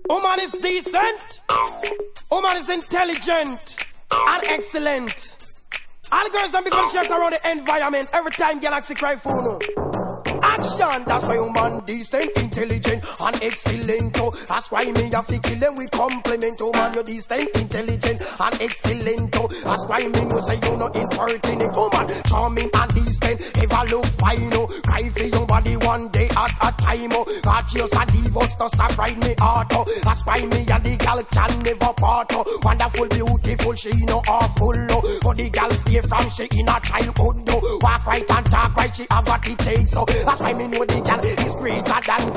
Woman is decent. Woman is intelligent and excellent. All girls don't become checks around the environment every time Galaxy cry for no. Action, that's why woman decent, intelligent and excellent. Oh, that's why me have to kill them with compliment. Oh man, you're decent, intelligent and excellent. Oh, that's why me know say you're not impertinent. Oh man, charming and decent, ever look fine. Oh, cry for your body one day at a time. Oh, God just a divorce to stop ride me heart. Oh, that's why me and the gal can never part. Oh, wonderful, beautiful, she no awful. Oh, but the gal stay from she in her childhood. Oh, walk right and talk right, she have what it takes. So that's why me know the gal is greater than